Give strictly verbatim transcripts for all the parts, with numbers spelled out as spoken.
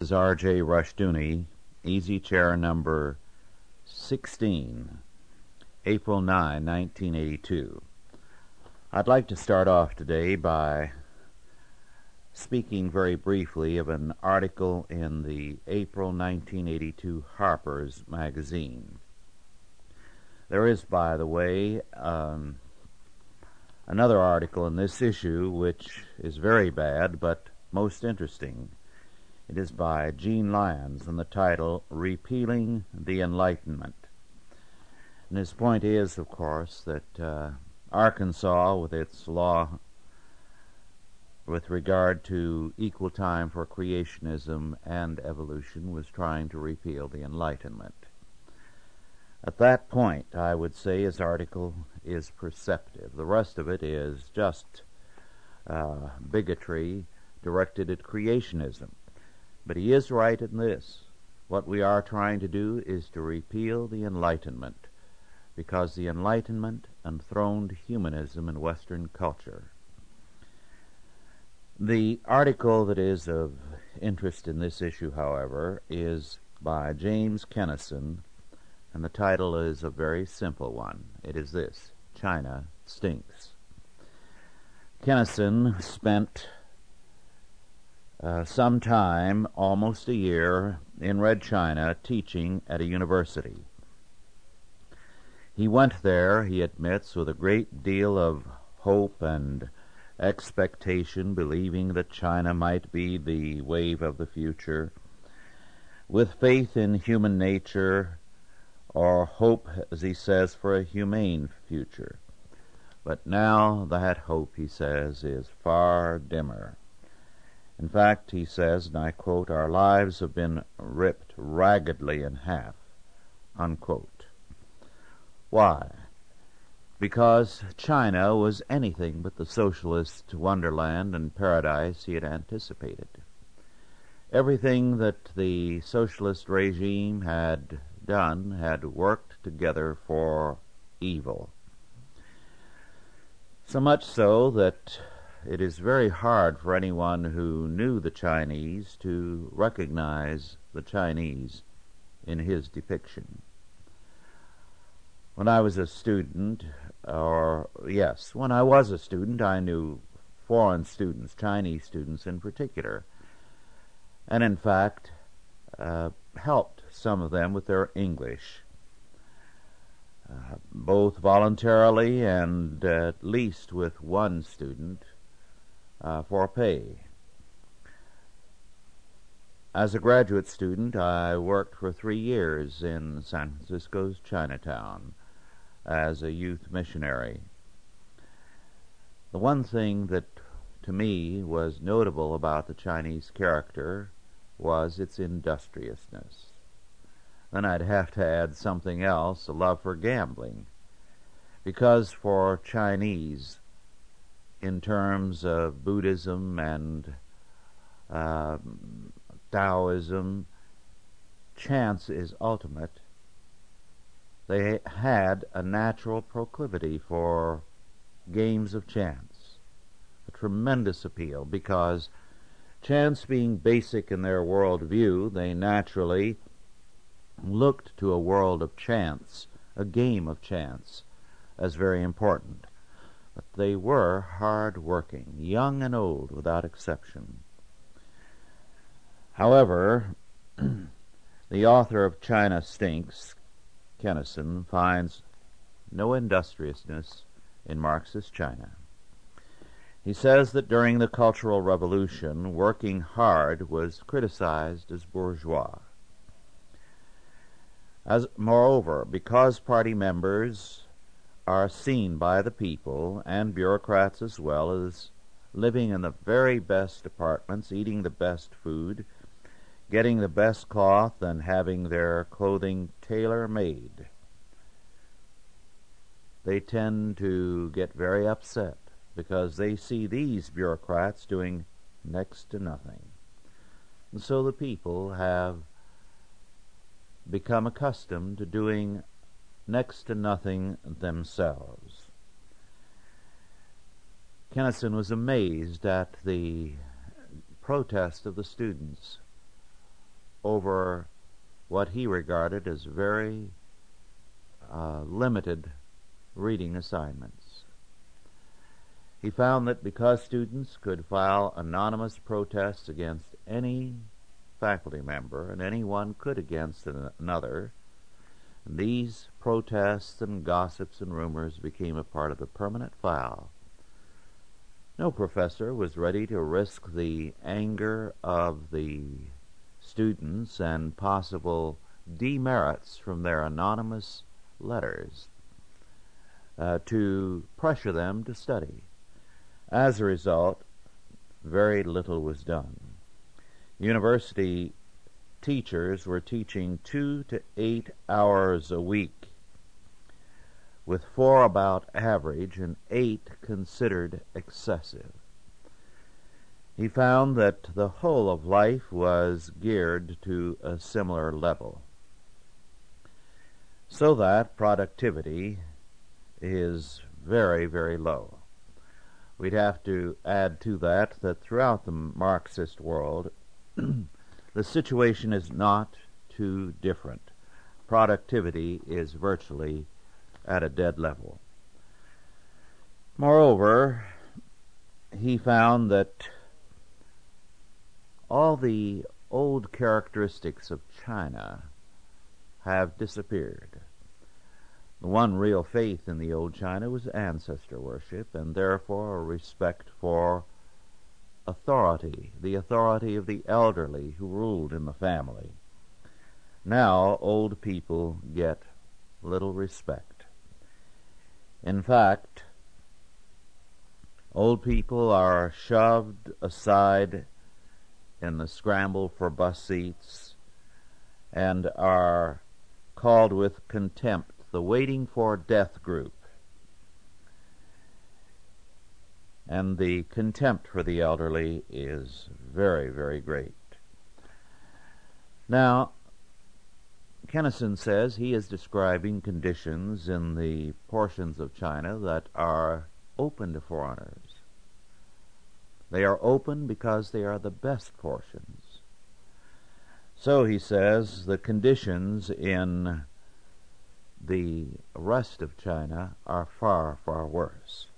is R J Rushdoony, Easy Chair number sixteen, April ninth, nineteen eighty-two. I'd like to start off today by speaking very briefly of an article in the April nineteen eighty-two Harper's Magazine. There is, by the way, um, another article in this issue which is very bad but most interesting. It is by Gene Lyons, and the title, Repealing the Enlightenment. And his point is, of course, that uh, Arkansas, with its law with regard to equal time for creationism and evolution, was trying to repeal the Enlightenment. At that point, I would say his article is perceptive. The rest of it is just uh, bigotry directed at creationism. But he is right in this. What we are trying to do is to repeal the Enlightenment, because the Enlightenment enthroned humanism in Western culture. The article that is of interest in this issue, however, is by James Kennison, and the title is a very simple one. It is this: China Stinks. Kennison spent Uh, some time, almost a year, in Red China teaching at a university. He went there, he admits, with a great deal of hope and expectation, believing that China might be the wave of the future, with faith in human nature, or hope, as he says, for a humane future. But now that hope, he says, is far dimmer. In fact, he says, and I quote, "Our lives have been ripped raggedly in half," unquote. Why? Because China was anything but the socialist wonderland and paradise he had anticipated. Everything that the socialist regime had done had worked together for evil. So much so that it is very hard for anyone who knew the Chinese to recognize the Chinese in his depiction. When I was a student, or yes, when I was a student, I knew foreign students, Chinese students in particular, and in fact uh, helped some of them with their English, uh, both voluntarily and uh, at least with one student Uh, for pay. As a graduate student, I worked for three years in San Francisco's Chinatown as a youth missionary. The one thing that to me was notable about the Chinese character was its industriousness. Then I'd have to add something else, a love for gambling, because for Chinese, in terms of Buddhism and uh, Taoism, chance is ultimate. They had a natural proclivity for games of chance, a tremendous appeal, because chance being basic in their world view, they naturally looked to a world of chance, a game of chance, as very important. But they were hard-working, young and old without exception. However, the author of China Stinks, Kennison, finds no industriousness in Marxist China. He says that during the Cultural Revolution, working hard was criticized as bourgeois. As moreover, because party members are seen by the people, and bureaucrats as well, as living in the very best apartments, eating the best food, getting the best cloth, and having their clothing tailor-made, they tend to get very upset because they see these bureaucrats doing next to nothing. And so the people have become accustomed to doing next to nothing themselves. Kennison was amazed at the protest of the students over what he regarded as very uh, limited reading assignments. He found that because students could file anonymous protests against any faculty member, and anyone could against another, these protests and gossips and rumors became a part of the permanent file. No professor was ready to risk the anger of the students and possible demerits from their anonymous letters uh, to pressure them to study. As a result, very little was done. University teachers were teaching two to eight hours a week, with four about average and eight considered excessive. He found that the whole of life was geared to a similar level, so that productivity is very, very low. We'd have to add to that that throughout the Marxist world, the situation is not too different. Productivity is virtually at a dead level. Moreover, he found that all the old characteristics of China have disappeared. The one real faith in the old China was ancestor worship, and therefore a respect for authority, the authority of the elderly who ruled in the family. Now, old people get little respect. In fact, old people are shoved aside in the scramble for bus seats and are called with contempt the waiting for death group. And the contempt for the elderly is very, very great. Now, Kennison says he is describing conditions in the portions of China that are open to foreigners. They are open because they are the best portions. So, he says, the conditions in the rest of China are far, far worse.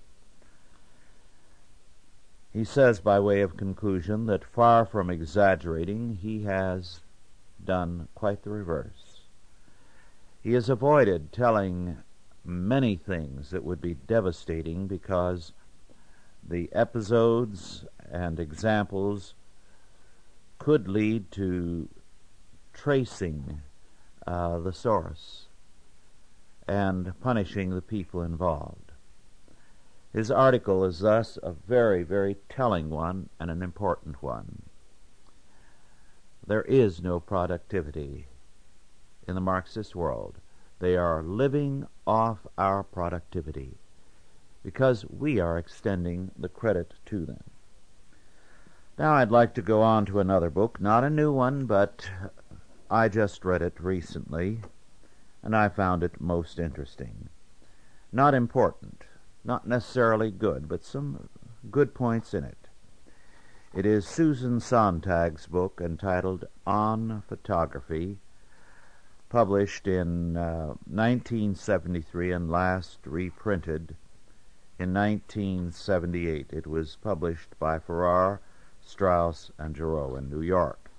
He says, by way of conclusion, that far from exaggerating, he has done quite the reverse. He has avoided telling many things that would be devastating because the episodes and examples could lead to tracing uh, the source and punishing the people involved. His article is thus a very, very telling one and an important one. There is no productivity in the Marxist world. They are living off our productivity because we are extending the credit to them. Now I'd like to go on to another book, not a new one, but I just read it recently, and I found it most interesting. Not important, not necessarily good, but some good points in it. It is Susan Sontag's book entitled On Photography, published in uh, nineteen seventy-three and last reprinted in nineteen seventy-eight. It was published by Farrar, Straus, and Giroux in New York.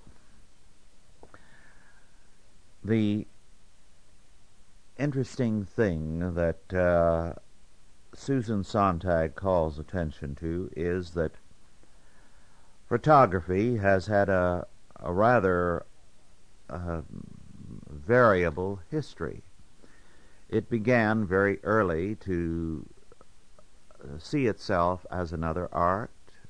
The interesting thing that uh, Susan Sontag calls attention to is that photography has had a, a rather uh, variable history. It began very early to see itself as another art,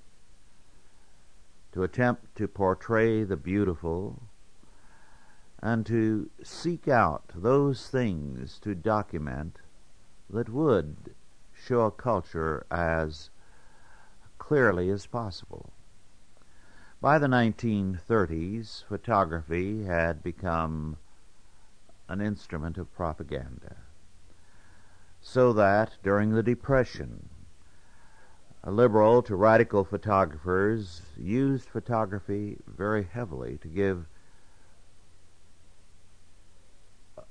to attempt to portray the beautiful, and to seek out those things to document that would show a culture as clearly as possible. By the nineteen thirties, photography had become an instrument of propaganda, so that during the Depression, liberal to radical photographers used photography very heavily to give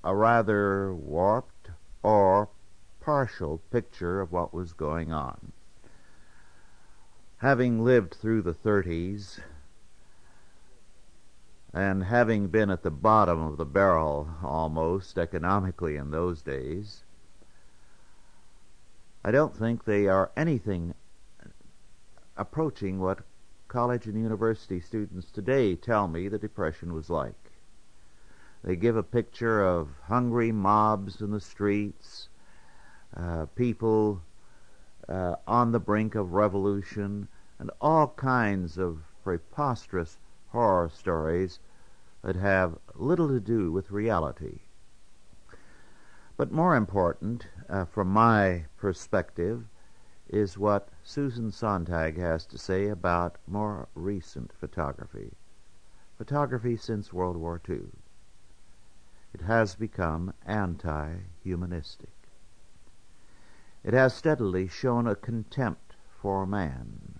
a rather warped or partial picture of what was going on. Having lived through the thirties and having been at the bottom of the barrel almost economically in those days, I don't think they are anything approaching what college and university students today tell me the Depression was like. They give a picture of hungry mobs in the streets, uh, people uh, on the brink of revolution, and all kinds of preposterous horror stories that have little to do with reality. But more important, uh, from my perspective, is what Susan Sontag has to say about more recent photography. Photography since World War Two. It has become anti-humanistic. It has steadily shown a contempt for man.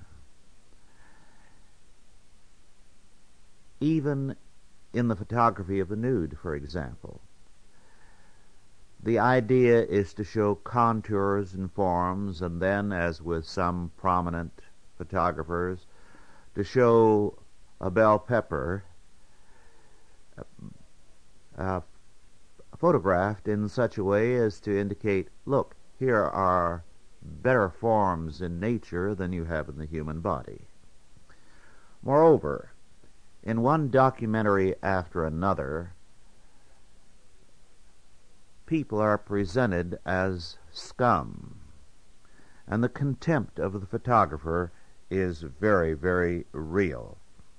Even in the photography of the nude, for example, the idea is to show contours and forms, and then, as with some prominent photographers, to show a bell pepper uh, photographed in such a way as to indicate, look, here are better forms in nature than you have in the human body. Moreover, in one documentary after another, people are presented as scum, and the contempt of the photographer is very, very real.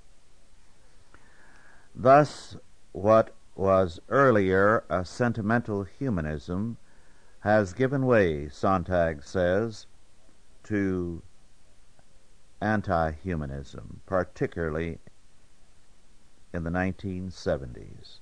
Thus, what was earlier a sentimental humanism has given way, Sontag says, to anti-humanism, particularly in the nineteen seventies.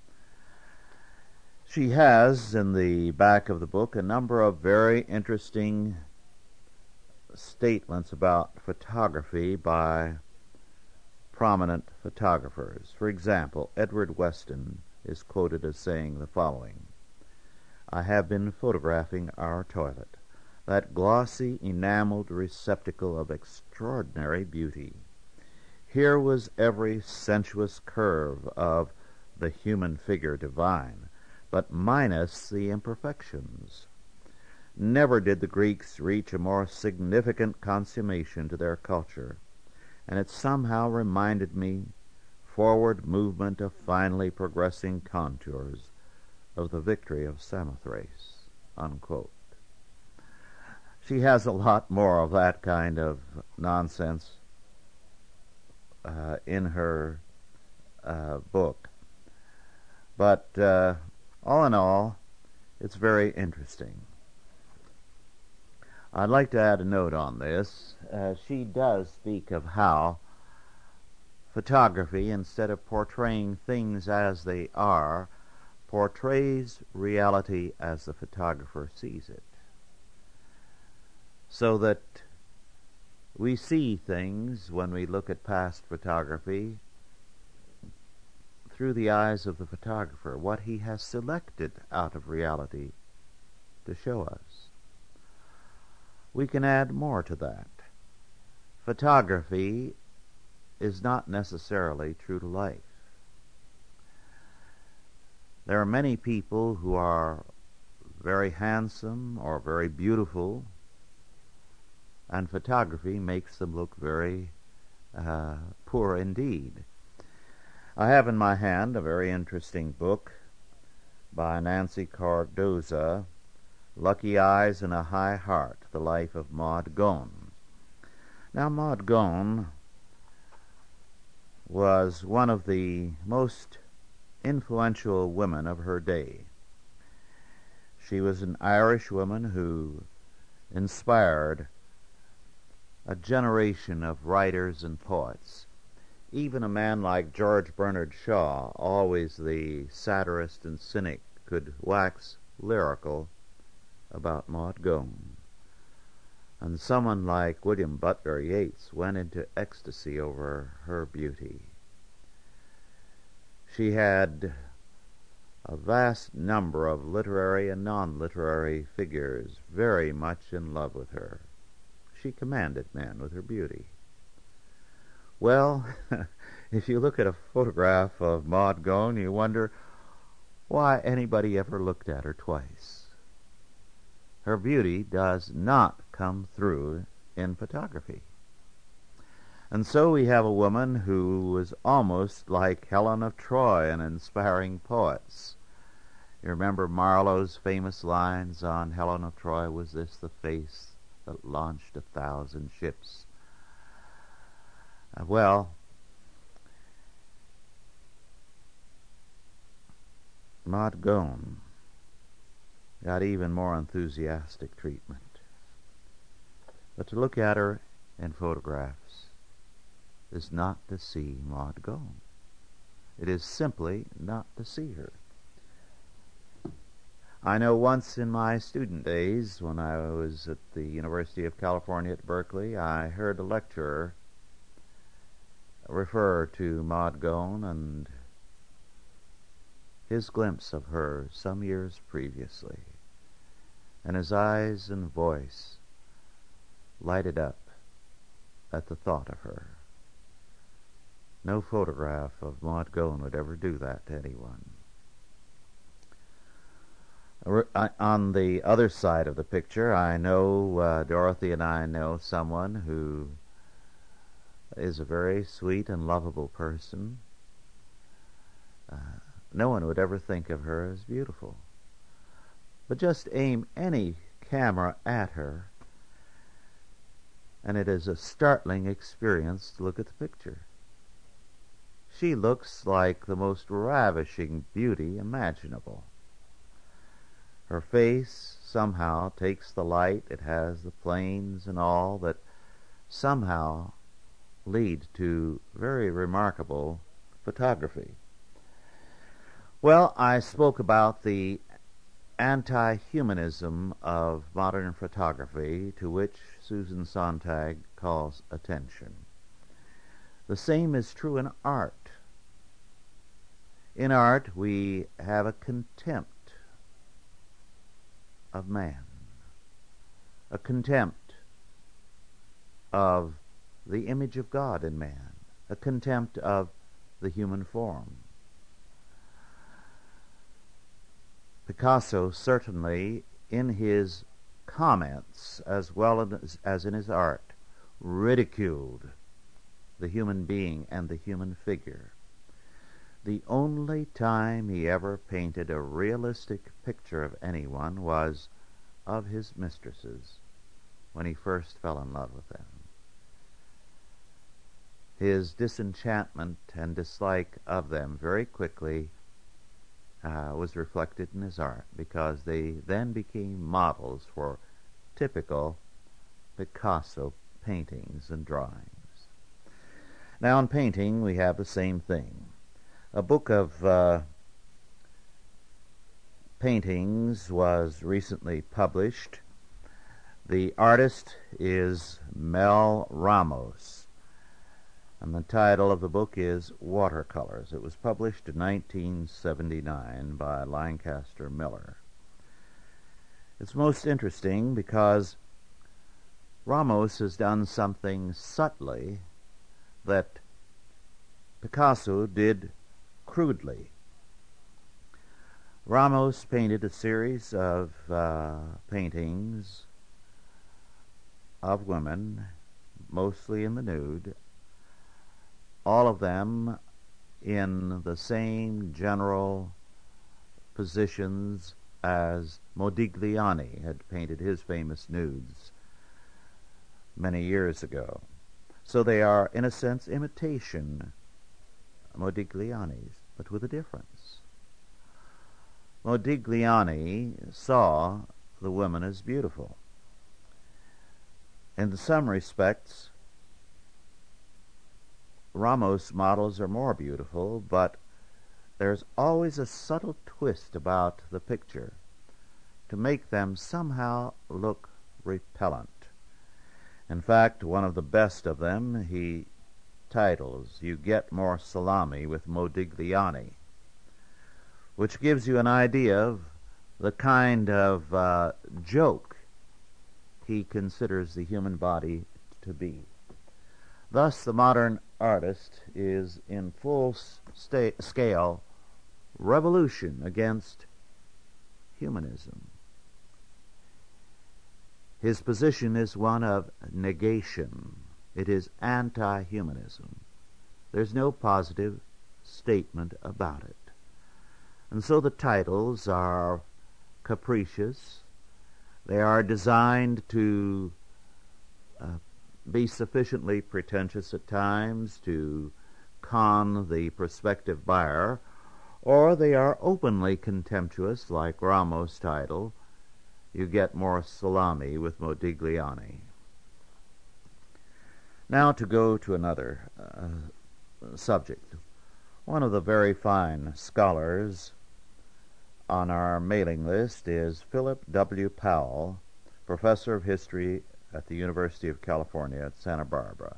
She has, in the back of the book, a number of very interesting statements about photography by prominent photographers. For example, Edward Weston is quoted as saying the following: "I have been photographing our toilet, that glossy, enameled receptacle of extraordinary beauty. Here was every sensuous curve of the human figure divine, but minus the imperfections. Never did the Greeks reach a more significant consummation to their culture, and it somehow reminded me, forward movement of finely progressing contours, of the victory of Samothrace." Unquote. She has a lot more of that kind of nonsense uh, in her uh, book. But uh, all in all, it's very interesting. I'd like to add a note on this. Uh, she does speak of how photography, instead of portraying things as they are, portrays reality as the photographer sees it. So that we see things, when we look at past photography, through the eyes of the photographer, what he has selected out of reality to show us. We can add more to that. Photography is not necessarily true to life. There are many people who are very handsome or very beautiful, and photography makes them look very uh, poor indeed. I have in my hand a very interesting book by Nancy Cardoza, Lucky Eyes and a High Heart, The Life of Maud Gonne. Now, Maud Gonne was one of the most influential women of her day. She was an Irish woman who inspired a generation of writers and poets. Even a man like George Bernard Shaw, always the satirist and cynic, could wax lyrical about Maud Gonne. And someone like William Butler Yeats went into ecstasy over her beauty. She had a vast number of literary and non-literary figures very much in love with her. She commanded men with her beauty. Well, if you look at a photograph of Maud Gonne, you wonder why anybody ever looked at her twice. Her beauty does not come through in photography. And so we have a woman who was almost like Helen of Troy in inspiring poets. You remember Marlowe's famous lines on Helen of Troy, "Was this the face that launched a thousand ships?" Uh, well, Maud Gonne got even more enthusiastic treatment. But to look at her in photographs is not to see Maud Gonne. It is simply not to see her. I know once in my student days, when I was at the University of California at Berkeley, I heard a lecturer refer to Maud Gonne and his glimpse of her some years previously, and his eyes and voice lighted up at the thought of her. No photograph of Maud Gonne would ever do that to anyone. On the other side of the picture, I know, uh, Dorothy and I know someone who is a very sweet and lovable person. Uh, no one would ever think of her as beautiful. But just aim any camera at her, and it is a startling experience to look at the picture. She looks like the most ravishing beauty imaginable. Her face somehow takes the light. It has the planes and all that somehow lead to very remarkable photography. Well, I spoke about the anti-humanism of modern photography, to which Susan Sontag calls attention. The same is true in art. In art, we have a contempt of man, a contempt of the image of God in man, a contempt of the human form. Picasso certainly, in his comments as well as, as in his art, ridiculed the human being and the human figure. The only time he ever painted a realistic picture of anyone was of his mistresses, when he first fell in love with them. His disenchantment and dislike of them very quickly uh, was reflected in his art, because they then became models for typical Picasso paintings and drawings. Now in painting we have the same thing. A book of uh, paintings was recently published. The artist is Mel Ramos, and the title of the book is Watercolors. It was published in nineteen seventy-nine by Lancaster Miller. It's most interesting because Ramos has done something subtly that Picasso did crudely. Ramos painted a series of uh, paintings of women, mostly in the nude, all of them in the same general positions as Modigliani had painted his famous nudes many years ago. So they are, in a sense, imitation Modigliani's, but with a difference. Modigliani saw the woman as beautiful. In some respects, Ramos' models are more beautiful, but there's always a subtle twist about the picture to make them somehow look repellent. In fact, one of the best of them he titles, "You Get More Salami with Modigliani," which gives you an idea of the kind of uh, joke he considers the human body to be. Thus, the modern artist is in full sta- scale revolution against humanism. His position is one of negation. It is anti-humanism. There's no positive statement about it. And so the titles are capricious. They are designed to uh, be sufficiently pretentious at times to con the prospective buyer, or they are openly contemptuous, like Ramo's title, You Get More Salami with Modigliani. Now to go to another uh, subject. One of the very fine scholars on our mailing list is Philip W. Powell, professor of history at the University of California at Santa Barbara.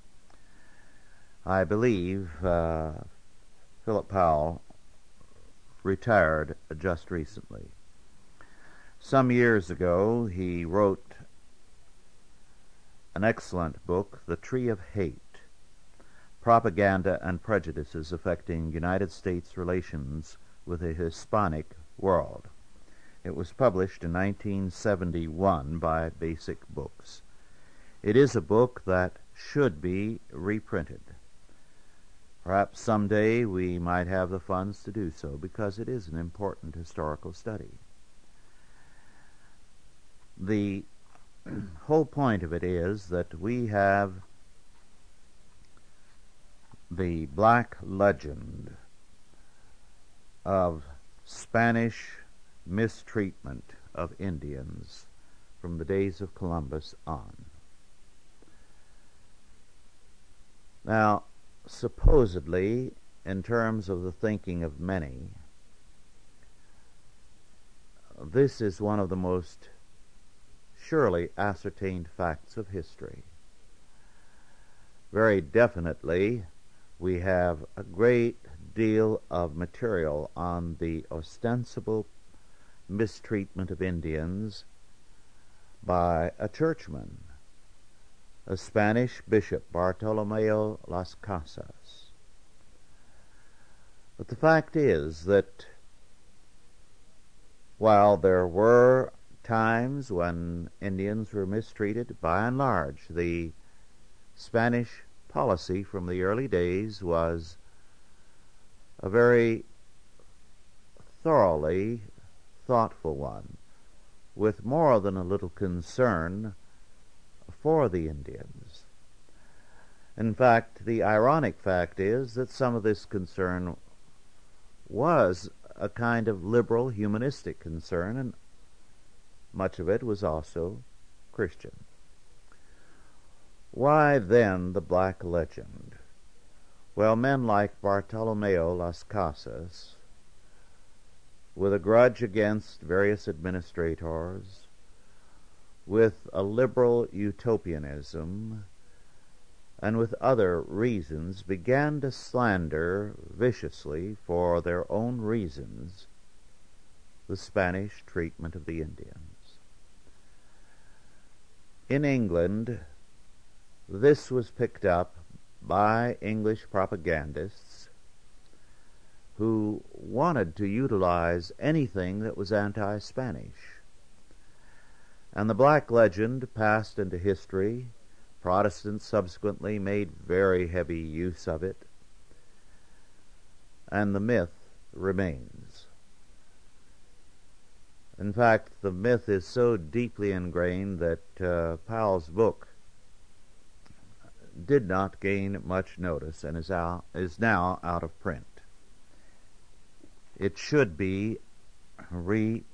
I believe uh, Philip Powell retired just recently. Some years ago, he wrote an excellent book, The Tree of Hate, Propaganda and Prejudices Affecting United States Relations with the Hispanic World. It was published in nineteen seventy-one by Basic Books. It is a book that should be reprinted. Perhaps someday we might have the funds to do so, because it is an important historical study. The whole point of it is that we have the black legend of Spanish mistreatment of Indians from the days of Columbus on. Now, supposedly, in terms of the thinking of many, this is one of the most surely ascertained facts of history. Very definitely, we have a great deal of material on the ostensible mistreatment of Indians by a churchman, a Spanish bishop, Bartolomeo Las Casas. But the fact is that while there were times when Indians were mistreated, by and large, the Spanish policy from the early days was a very thoroughly thoughtful one, with more than a little concern for the Indians. In fact, the ironic fact is that some of this concern was a kind of liberal humanistic concern, and much of it was also Christian. Why then the black legend? Well, men like Bartolomeo Las Casas, with a grudge against various administrators, with a liberal utopianism, and with other reasons, began to slander viciously, for their own reasons, the Spanish treatment of the Indians. In England, this was picked up by English propagandists who wanted to utilize anything that was anti-Spanish. And the black legend passed into history. Protestants subsequently made very heavy use of it, and the myth remains. In fact, the myth is so deeply ingrained that uh, Powell's book did not gain much notice and is, out, is now out of print. It should be reprinted.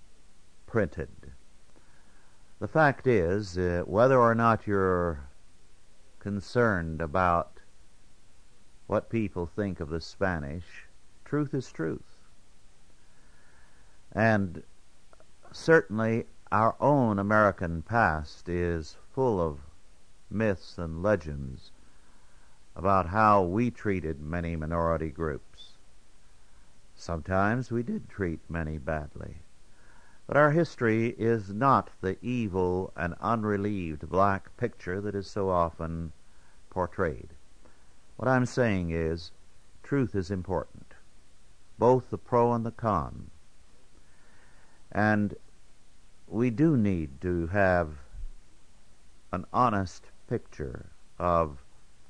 The fact is, uh, whether or not you're concerned about what people think of the Spanish, truth is truth. And certainly our own American past is full of myths and legends about how we treated many minority groups. Sometimes we did treat many badly. But our history is not the evil and unrelieved black picture that is so often portrayed. What I'm saying is, truth is important, both the pro and the con. And we do need to have an honest picture of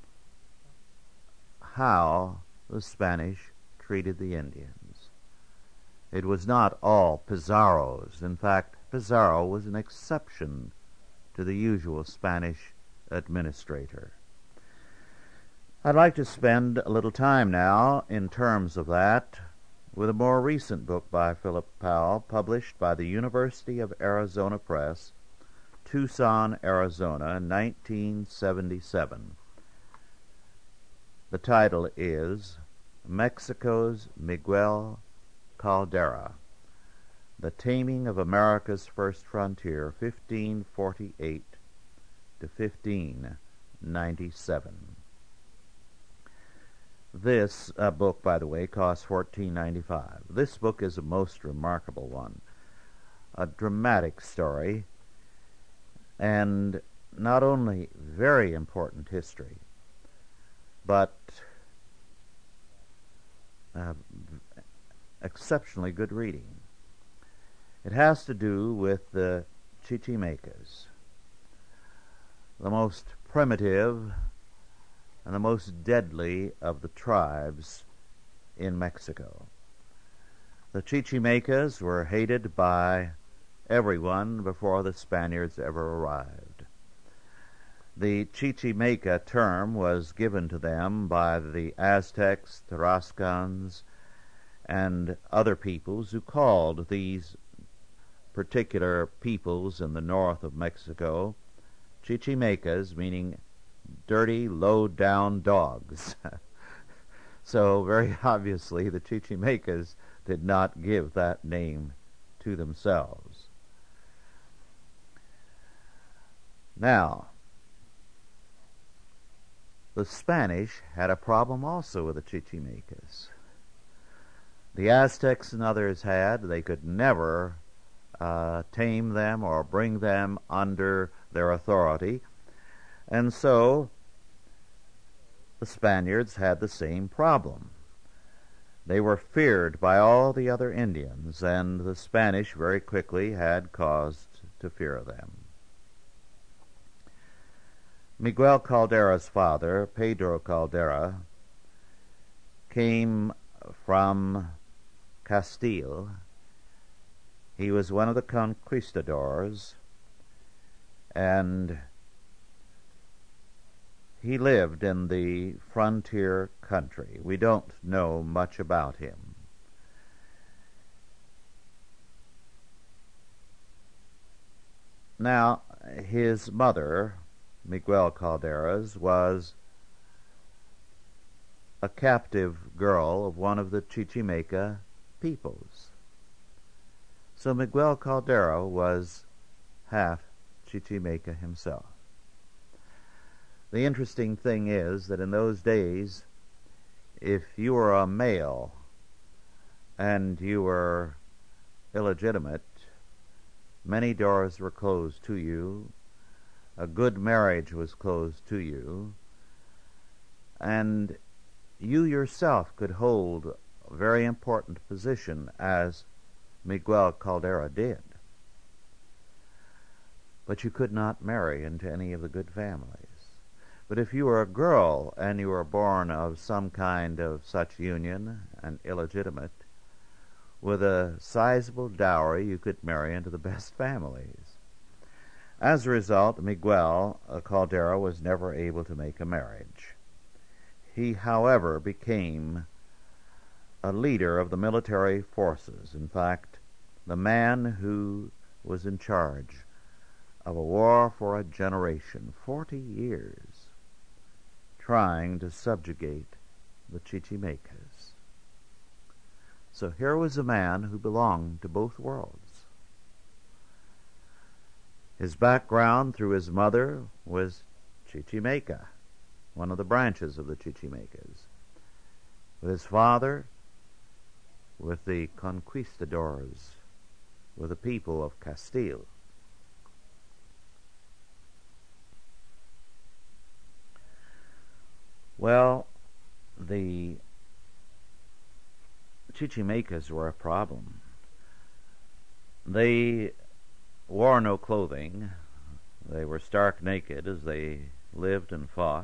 how the Spanish treated the Indians. It was not all Pizarro's. In fact, Pizarro was an exception to the usual Spanish administrator. I'd like to spend a little time now, in terms of that, with a more recent book by Philip Powell, published by the University of Arizona Press, Tucson, Arizona, nineteen seventy-seven. The title is Mexico's Miguel Caldera, The Taming of America's First Frontier, fifteen forty-eight to fifteen ninety-seven. This uh, book, by the way, costs fourteen ninety-five. This book is a most remarkable one, a dramatic story, and not only very important history, but uh, exceptionally good reading. It has to do with the Chichimecas, the most primitive and the most deadly of the tribes in Mexico. The Chichimecas were hated by everyone before the Spaniards ever arrived. The Chichimeca term was given to them by the Aztecs, Tarascans, and other peoples who called these particular peoples in the north of Mexico Chichimecas, meaning dirty, low-down dogs. So very obviously the Chichimecas did not give that name to themselves. Now, the Spanish had a problem also with the Chichimecas. The Aztecs and others had. They could never uh, tame them or bring them under their authority. And so the Spaniards had the same problem. They were feared by all the other Indians, and the Spanish very quickly had cause to fear them. Miguel Caldera's father, Pedro Caldera, came from Castile. He was one of the conquistadors, and he lived in the frontier country. We don't know much about him. Now, his mother, Miguel Caldera's, was a captive girl of one of the Chichimeca peoples. So Miguel Caldera was half Chichimeca himself. The interesting thing is that in those days, if you were a male and you were illegitimate, many doors were closed to you, a good marriage was closed to you, and you yourself could hold a very important position, as Miguel Caldera did. But you could not marry into any of the good families. But if you were a girl and you were born of some kind of such union, and illegitimate, with a sizable dowry, you could marry into the best families. As a result, Miguel Caldera was never able to make a marriage. He, however, became a leader of the military forces. In fact, the man who was in charge of a war for a generation, forty years, trying to subjugate the Chichimecas. So here was a man who belonged to both worlds. His background through his mother was Chichimeca, one of the branches of the Chichimecas. With his father, with the conquistadors, with the people of Castile. Well, the Chichimecas were a problem. They wore no clothing. They were stark naked as they lived and fought.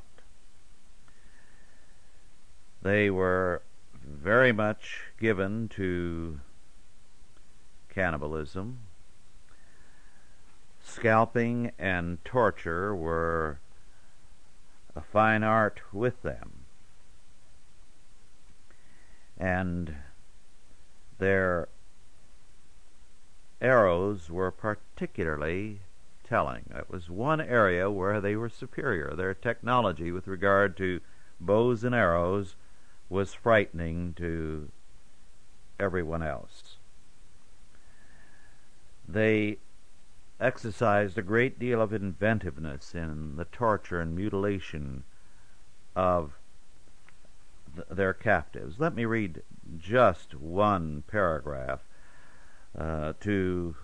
They were very much given to cannibalism. Scalping and torture were a fine art with them. And their arrows were particularly telling. It was one area where they were superior. Their technology with regard to bows and arrows was frightening to everyone else. They exercised a great deal of inventiveness in the torture and mutilation of th- their captives. Let me read just one paragraph uh, to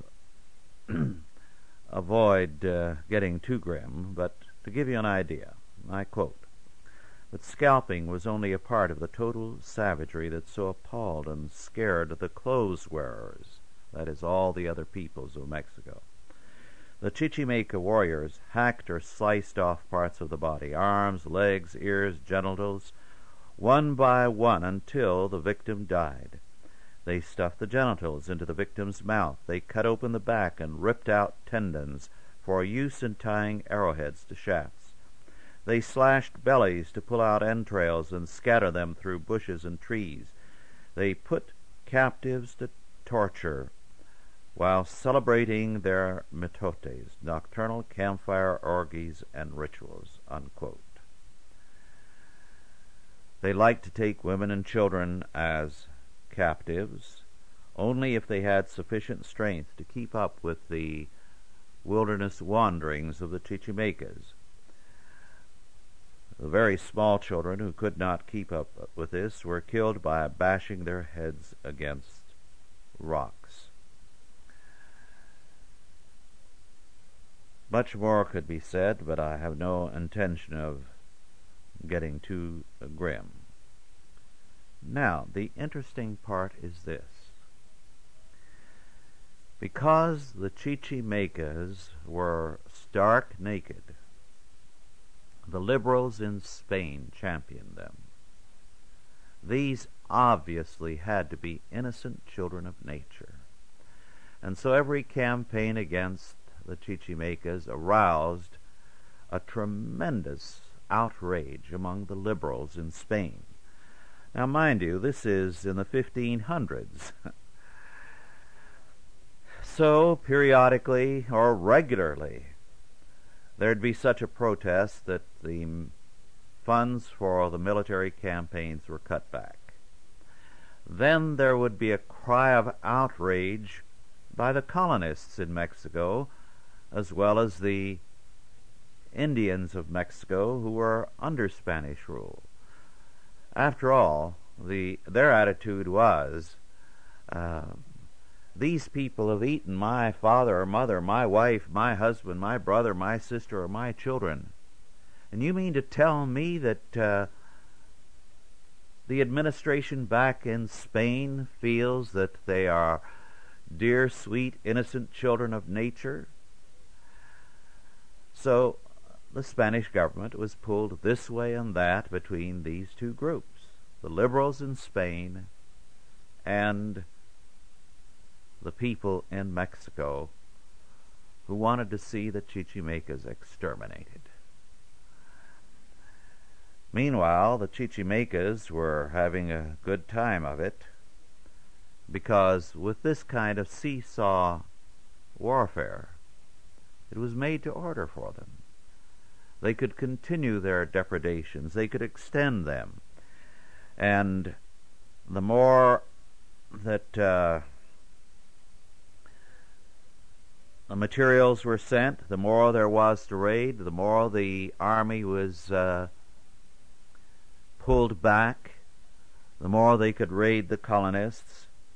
avoid uh, getting too grim, but to give you an idea. I quote, "But scalping was only a part of the total savagery that so appalled and scared the clothes-wearers, that is, all the other peoples of Mexico. The Chichimeca warriors hacked or sliced off parts of the body, arms, legs, ears, genitals, one by one until the victim died. They stuffed the genitals into the victim's mouth. They cut open the back and ripped out tendons for use in tying arrowheads to shafts. They slashed bellies to pull out entrails and scatter them through bushes and trees. They put captives to torture while celebrating their mitotes, nocturnal campfire orgies and rituals," unquote. They liked to take women and children as captives only if they had sufficient strength to keep up with the wilderness wanderings of the Chichimecas. The very small children who could not keep up with this were killed by bashing their heads against rocks. Much more could be said, but I have no intention of getting too grim. Now, the interesting part is this. Because the Chichimecas were stark naked, the liberals in Spain championed them. These obviously had to be innocent children of nature. And so every campaign against the Chichimecas aroused a tremendous outrage among the liberals in Spain. Now, mind you, this is in the fifteen hundreds. So, periodically or regularly, there'd be such a protest that the funds for the military campaigns were cut back. Then there would be a cry of outrage by the colonists in Mexico, as well as the Indians of Mexico who were under Spanish rule. After all, the their attitude was, uh, these people have eaten my father or mother, my wife, my husband, my brother, my sister, or my children. And you mean to tell me that uh, the administration back in Spain feels that they are dear, sweet, innocent children of nature? So the Spanish government was pulled this way and that between these two groups, the liberals in Spain and the people in Mexico who wanted to see the Chichimecas exterminated. Meanwhile, the Chichimecas were having a good time of it, because with this kind of seesaw warfare, it was made to order for them. They could continue their depredations. They could extend them. And the more that uh, the materials were sent, the more there was to raid, the more the army was uh, pulled back, the more they could raid the colonists.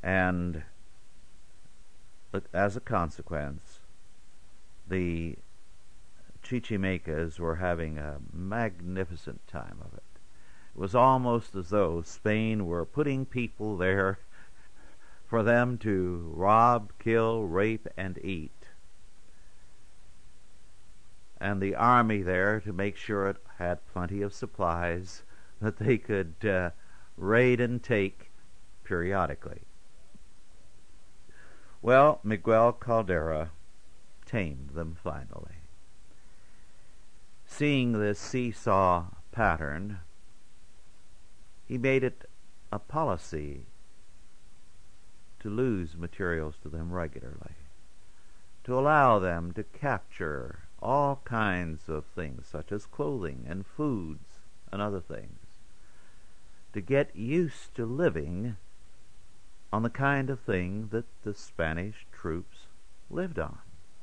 And as a consequence, the Chichimecas were having a magnificent time of it. It was almost as though Spain were putting people there for them to rob, kill, rape, and eat, and the army there to make sure it had plenty of supplies that they could uh, raid and take periodically. Well, Miguel Caldera tamed them finally. Seeing this seesaw pattern, he made it a policy to lose materials to them regularly, to allow them to capture all kinds of things, such as clothing and foods and other things, to get used to living on the kind of thing that the Spanish troops lived on.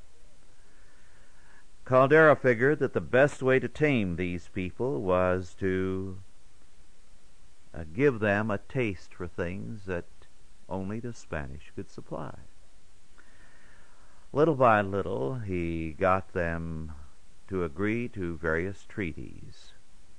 Caldera figured that the best way to tame these people was to uh, give them a taste for things that only the Spanish could supply. Little by little, he got them to agree to various treaties.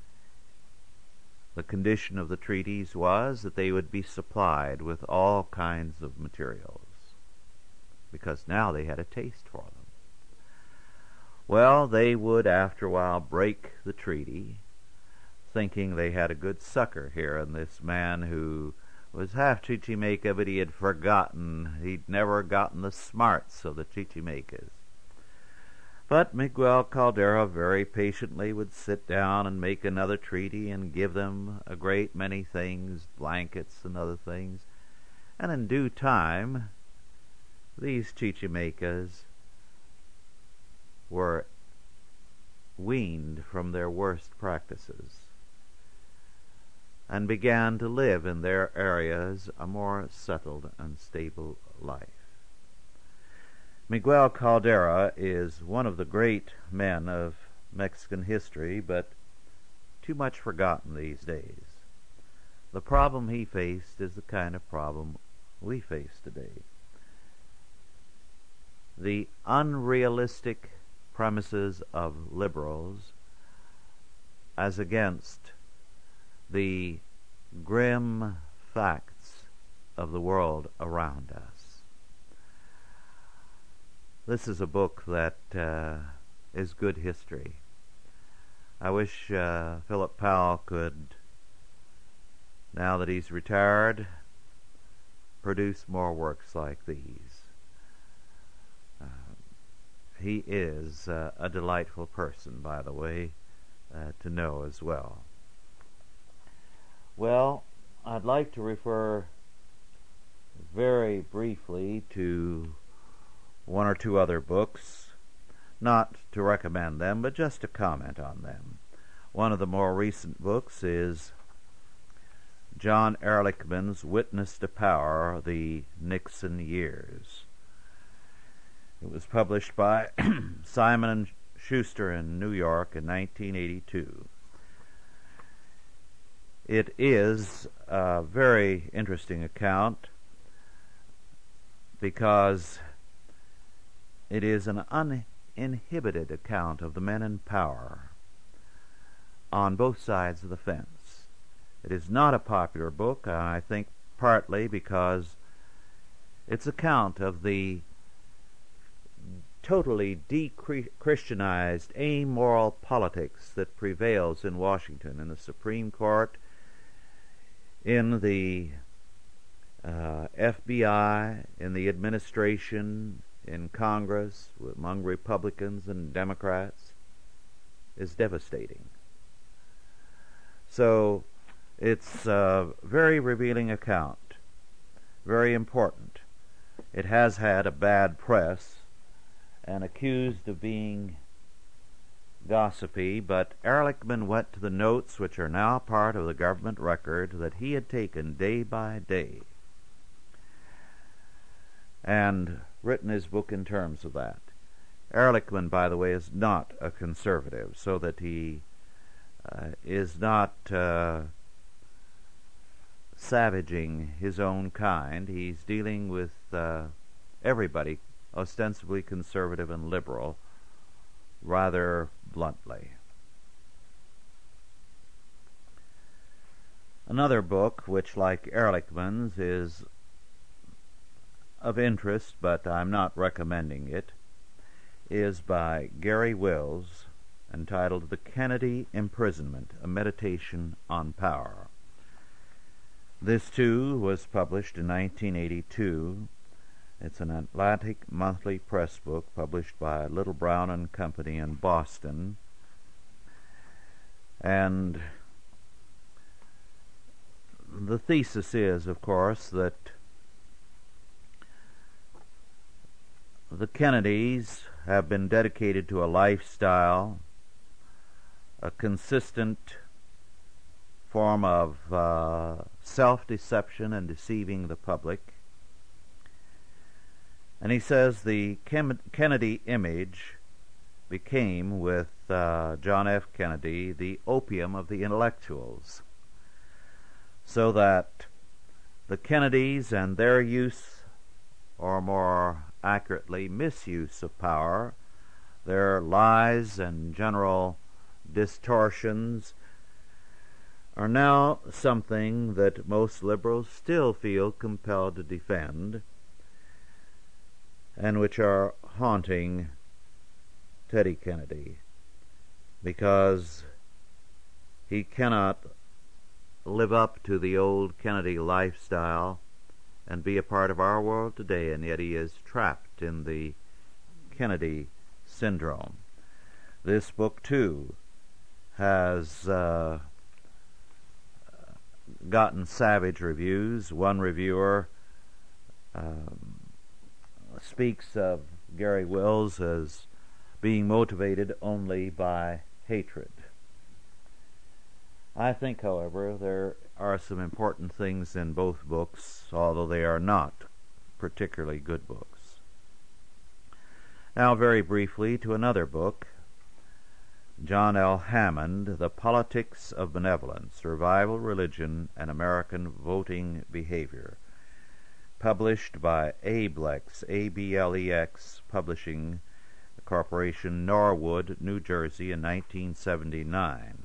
The condition of the treaties was that they would be supplied with all kinds of materials, because now they had a taste for them. Well, they would after a while break the treaty, thinking they had a good sucker here in this man who was half Chichimeca, but he had forgotten, he'd never gotten the smarts of the Chichimecas. But Miguel Caldera very patiently would sit down and make another treaty and give them a great many things, blankets and other things. And in due time, these Chichimecas were weaned from their worst practices and began to live in their areas a more settled and stable life. Miguel Caldera is one of the great men of Mexican history, but too much forgotten these days. The problem he faced is the kind of problem we face today. The unrealistic premises of liberals as against the grim facts of the world around us. This is a book that uh, is good history. I wish uh, Philip Powell could, now that he's retired, produce more works like these. Uh, he is uh, a delightful person, by the way, uh, to know as well. Well, I'd like to refer very briefly to one or two other books, not to recommend them, but just to comment on them. One of the more recent books is John Ehrlichman's Witness to Power, The Nixon Years. It was published by Simon and Schuster in New York in nineteen eighty-two. It is a very interesting account because it is an uninhibited account of the men in power on both sides of the fence. It is not a popular book, and I think partly because its account of the totally de-Christianized, amoral politics that prevails in Washington, in the Supreme Court, in the uh, F B I, in the administration, in Congress, among Republicans and Democrats, is devastating. So it's a very revealing account, very important. It has had a bad press and accused of being gossipy, but Ehrlichman went to the notes, which are now part of the government record, that he had taken day by day, and written his book in terms of that. Ehrlichman, by the way, is not a conservative, so that he uh, is not uh, savaging his own kind. He's dealing with uh, everybody, ostensibly conservative and liberal, rather bluntly. Another book, which, like Ehrlichman's, is of interest, but I'm not recommending it, is by Garry Wills, entitled The Kennedy Imprisonment, A Meditation on Power. This, too, was published in nineteen eighty-two. It's an Atlantic Monthly Press book published by Little Brown and Company in Boston. And the thesis is, of course, that the Kennedys have been dedicated to a lifestyle, a consistent form of uh, self-deception and deceiving the public. And he says the Kem- Kennedy image became, with uh, John F. Kennedy, the opium of the intellectuals, so that the Kennedys and their use, or more accurately, misuse of power, their lies and general distortions, are now something that most liberals still feel compelled to defend, and which are haunting Teddy Kennedy, because he cannot live up to the old Kennedy lifestyle and be a part of our world today, and yet he is trapped in the Kennedy syndrome. This book, too, has uh, gotten savage reviews. One reviewer um, speaks of Garry Wills as being motivated only by hatred. I think, however, there are some important things in both books, although they are not particularly good books. Now, very briefly, to another book, John L. Hammond, The Politics of Benevolence, Revival, Religion, and American Voting Behavior, published by Ablex, A B L E X Publishing Corporation, Norwood, New Jersey, in nineteen seventy-nine.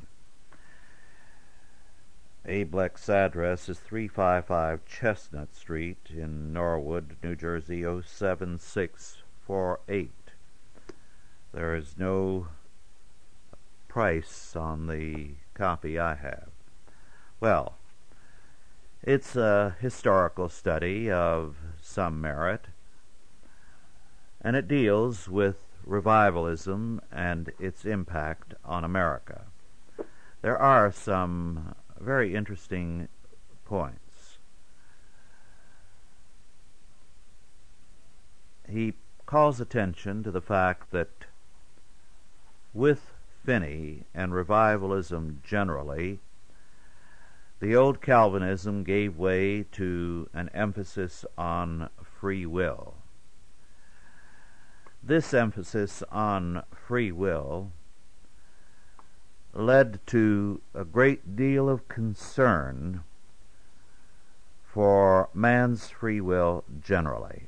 Ablex address is three fifty-five Chestnut Street in Norwood, New Jersey, oh seven six four eight. There is no price on the copy I have. Well, it's a historical study of some merit, and it deals with revivalism and its impact on America. There are some very interesting points. He calls attention to the fact that with Finney and revivalism generally, the old Calvinism gave way to an emphasis on free will. This emphasis on free will led to a great deal of concern for man's free will generally.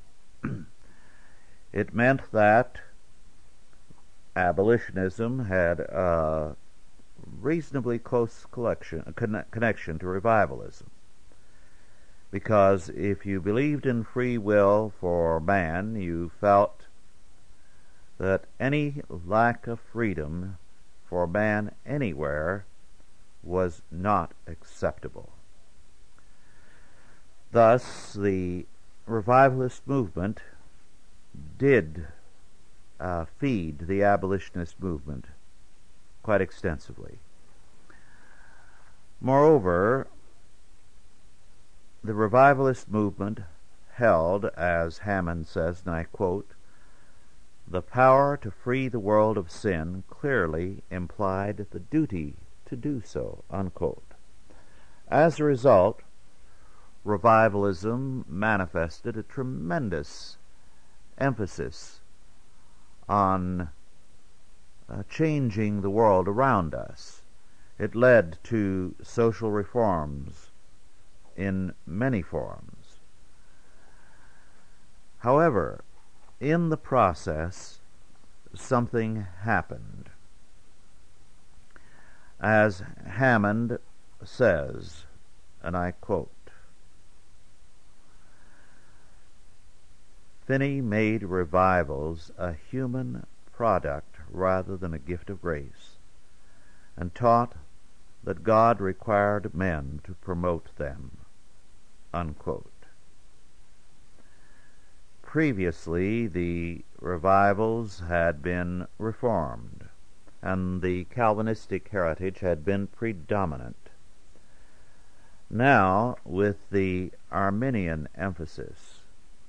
It meant that abolitionism had a reasonably close collection, conne- connection to revivalism, because if you believed in free will for man, you felt that any lack of freedom for man anywhere was not acceptable. Thus, the revivalist movement did uh, feed the abolitionist movement quite extensively. Moreover, the revivalist movement held, as Hammond says, and I quote, "The power to free the world of sin clearly implied the duty to do so," unquote. As a result, revivalism manifested a tremendous emphasis on uh, changing the world around us. It led to social reforms in many forms. However, in the process, something happened. As Hammond says, and I quote, Finney made revivals a human product rather than a gift of grace, and taught that God required men to promote them. Unquote. Previously, the revivals had been reformed, and the Calvinistic heritage had been predominant. Now, with the Arminian emphasis,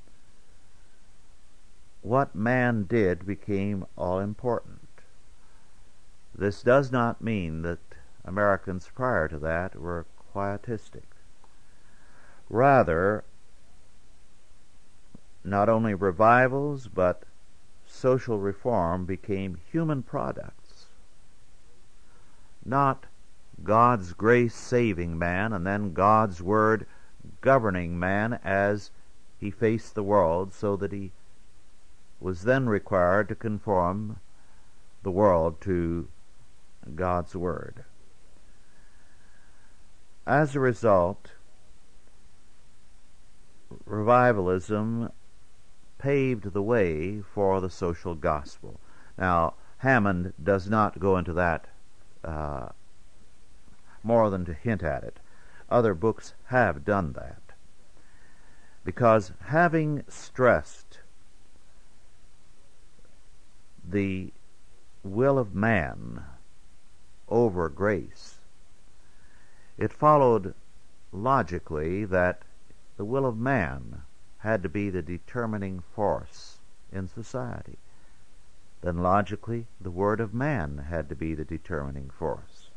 what man did became all-important. This does not mean that Americans prior to that were quietistic. Rather, not only revivals, but social reform became human products. Not God's grace saving man and then God's word governing man as he faced the world, so that he was then required to conform the world to God's word. As a result, revivalism paved the way for the social gospel. Now, Hammond does not go into that uh, more than to hint at it. Other books have done that. Because having stressed the will of man over grace, it followed logically that the will of man had to be the determining force in society. Then logically, the word of man had to be the determining force.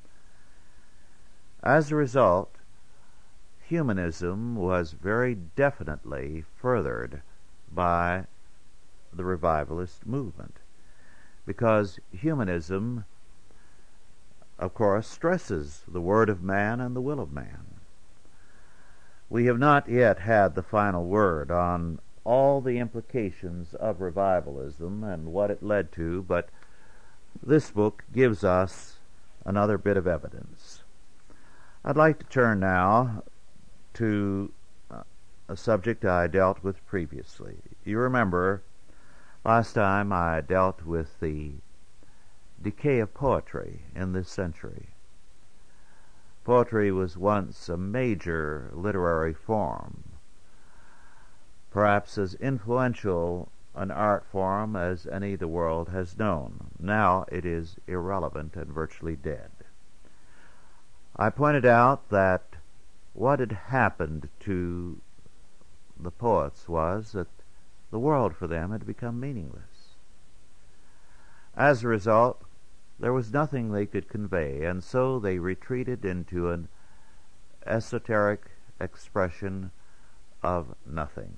As a result, humanism was very definitely furthered by the revivalist movement, because humanism, of course, stresses the word of man and the will of man. We have not yet had the final word on all the implications of revivalism and what it led to, but this book gives us another bit of evidence. I'd like to turn now to a subject I dealt with previously. You remember, last time I dealt with the decay of poetry in this century. Poetry was once a major literary form, perhaps as influential an art form as any the world has known. Now it is irrelevant and virtually dead. I pointed out that what had happened to the poets was that the world for them had become meaningless. As a result, there was nothing they could convey, and so they retreated into an esoteric expression of nothing.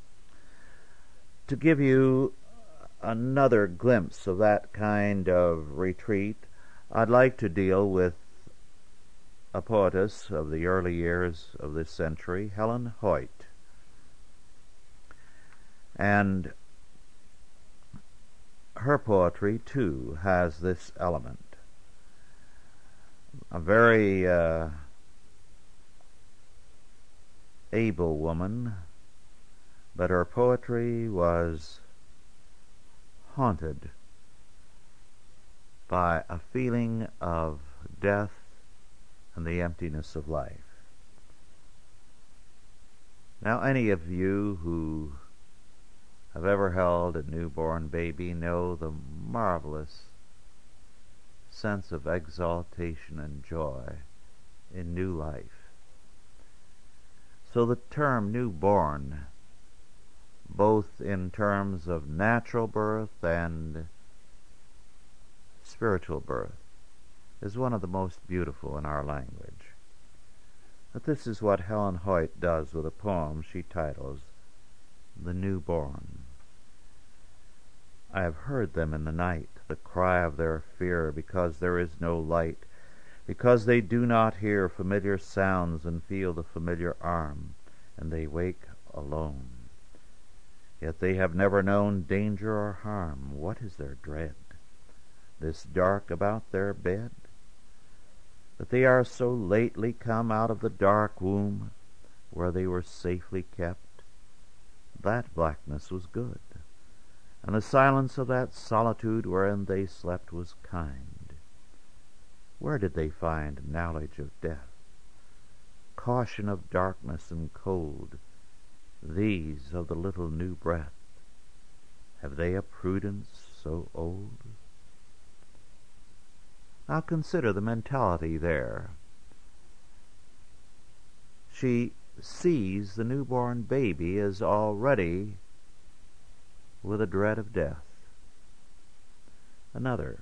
To give you another glimpse of that kind of retreat, I'd like to deal with a poetess of the early years of this century, Helen Hoyt. And her poetry, too, has this element. A very uh, able woman, but her poetry was haunted by a feeling of death and the emptiness of life. Now, any of you who have ever held a newborn baby know the marvelous sense of exaltation and joy in new life. So the term newborn, both in terms of natural birth and spiritual birth, is one of the most beautiful in our language. But this is what Helen Hoyt does with a poem she titles The Newborn. I have heard them in the night, the cry of their fear, because there is no light. because they do not hear familiar sounds and feel the familiar arm, and they wake alone. Yet they have never known danger or harm. What is their dread? This dark about their bed? That they are so lately come out of the dark womb, where they were safely kept? That blackness was good, and the silence of that solitude wherein they slept was kind. Where did they find knowledge of death, caution of darkness and cold, these of the little new breath? Have they a prudence so old? Now consider the mentality there. She sees the newborn baby as already with a dread of death. Another,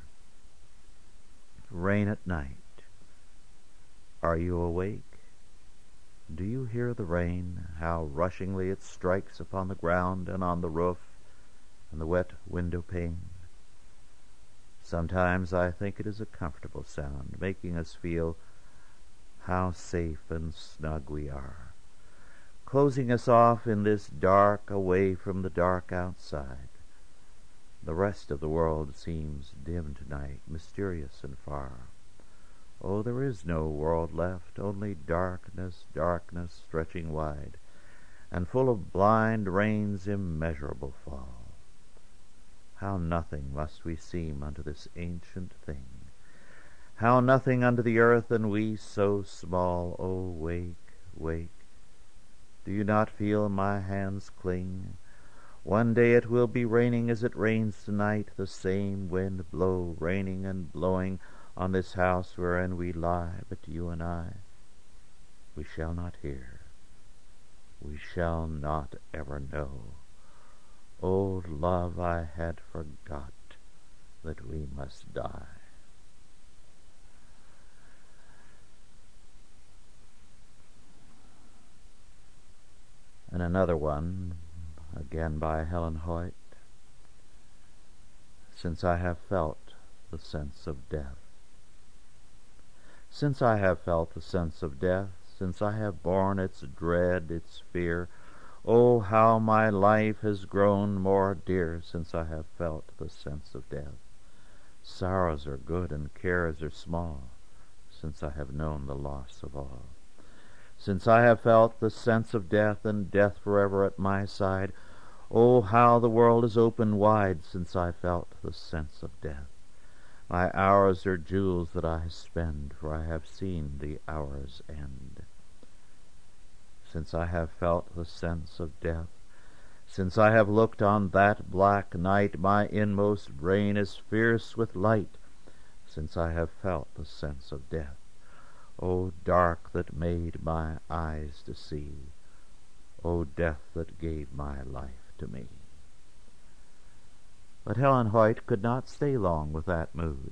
rain at night. Are you awake? Do you hear the rain, how rushingly it strikes upon the ground and on the roof and the wet window pane? Sometimes I think it is a comfortable sound, making us feel how safe and snug we are, closing us off in this dark away from the dark outside. The rest of the world seems dim tonight, mysterious and far. Oh, there is no world left, only darkness, darkness stretching wide, and full of blind rain's immeasurable fall. How nothing must we seem unto this ancient thing, how nothing unto the earth, and we so small. Oh, wake, wake, do you not feel my hands cling? One day it will be raining as it rains tonight, the same wind blow, raining and blowing on this house wherein we lie, but you and I, we shall not hear, we shall not ever know. Oh, love, I had forgot that we must die. And another one, again by Helen Hoyt. Since I have felt the sense of death. Since I have felt the sense of death, since I have borne its dread, its fear, oh, how my life has grown more dear since I have felt the sense of death. Sorrows are good and cares are small since I have known the loss of all. Since I have felt the sense of death and death forever at my side, oh, how the world is opened wide since I felt the sense of death. My hours are jewels that I spend, for I have seen the hour's end. Since I have felt the sense of death, since I have looked on that black night, my inmost brain is fierce with light, since I have felt the sense of death. O dark that made my eyes to see, O death that gave my life to me. But Helen Hoyt could not stay long with that mood.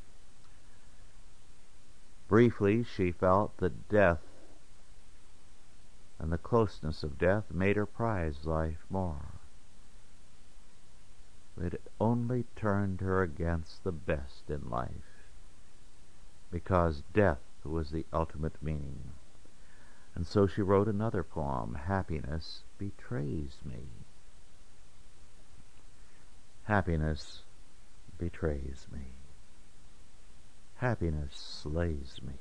Briefly she felt that death and the closeness of death made her prize life more. It only turned her against the best in life, because death was the ultimate meaning. And so she wrote another poem, Happiness Betrays Me. Happiness betrays me. Happiness slays me.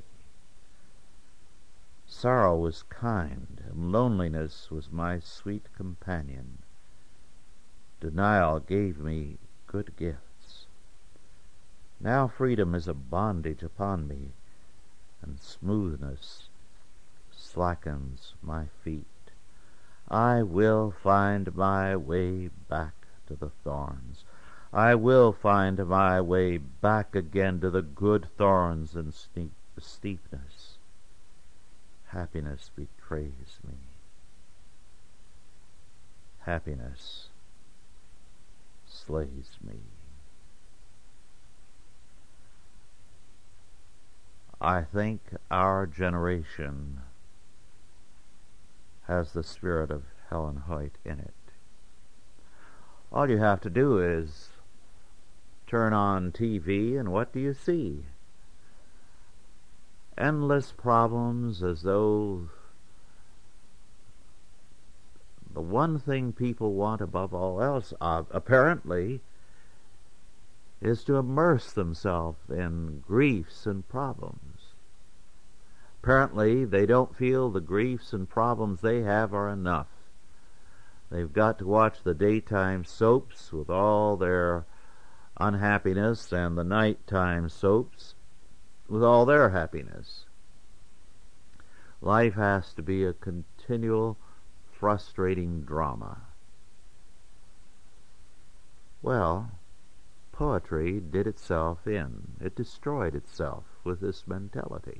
Sorrow was kind, and loneliness was my sweet companion. Denial gave me good gifts. Now freedom is a bondage upon me, and smoothness slackens my feet. I will find my way back to the thorns. I will find my way back again to the good thorns and steep, steepness. Happiness betrays me. Happiness slays me. I think our generation has the spirit of Helen Hoyt in it. All you have to do is turn on T V, and what do you see? endless problems, as though the one thing people want above all else, uh, apparently, is to immerse themselves in griefs and problems. Apparently, they don't feel the griefs and problems they have are enough. They've got to watch the daytime soaps with all their unhappiness and the nighttime soaps with all their happiness. Life has to be a continual, frustrating drama. Well, poetry did itself in. It destroyed itself with this mentality.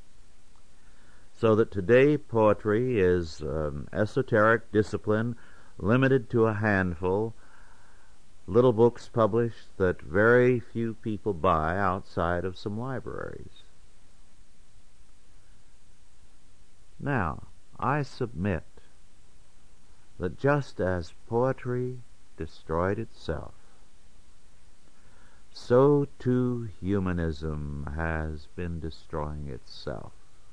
So that today poetry is an esoteric discipline limited to a handful, little books published that very few people buy outside of some libraries. Now, I submit that just as poetry destroyed itself, so too humanism has been destroying itself.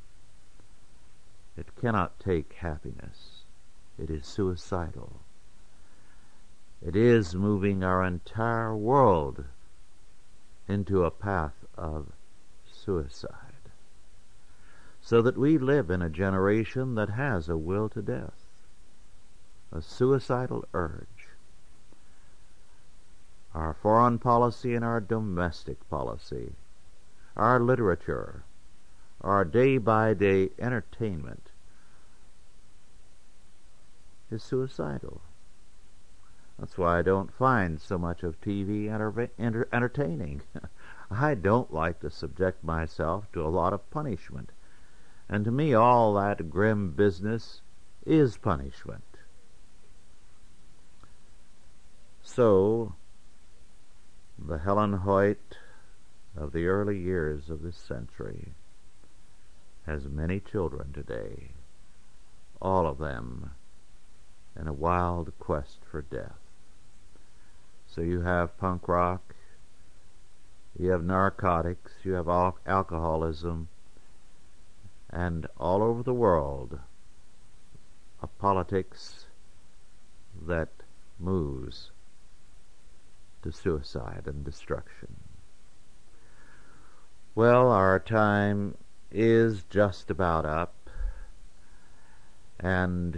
It cannot take happiness. It is suicidal. It is moving our entire world into a path of suicide, so that we live in a generation that has a will to death, a suicidal urge. Our foreign policy and our domestic policy, our literature, our day-by-day entertainment is suicidal. That's why I don't find so much of T V enter- enter- entertaining. I don't like to subject myself to a lot of punishment. And to me all that grim business is punishment. So, the Helen Hoyt of the early years of this century has many children today, all of them in a wild quest for death. So you have punk rock, you have narcotics, you have al- alcoholism, and all over the world a politics that moves to suicide and destruction. Well, our time is just about up, and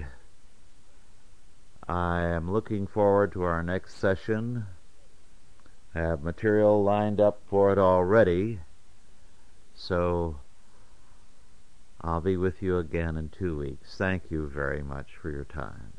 I am looking forward to our next session. I have material lined up for it already, so I'll be with you again in two weeks. Thank you very much for your time.